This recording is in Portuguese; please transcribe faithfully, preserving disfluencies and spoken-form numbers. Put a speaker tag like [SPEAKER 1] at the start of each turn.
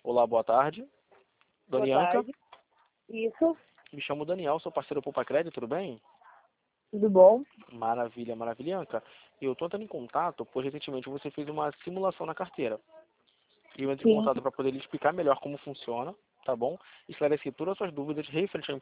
[SPEAKER 1] Olá, boa tarde.
[SPEAKER 2] Boa
[SPEAKER 1] Danianca?
[SPEAKER 2] tarde. Isso,
[SPEAKER 1] Me chamo Daniel, sou parceiro Poupa Crédito, tudo bem?
[SPEAKER 2] tudo bom?
[SPEAKER 1] Maravilha, maravilhanca. Eu estou entrando em contato, pois recentemente você fez uma simulação na carteira. E eu entrei em
[SPEAKER 2] Sim,
[SPEAKER 1] contato para poder lhe explicar melhor como funciona, tá bom? Esclarecer todas as suas dúvidas referente à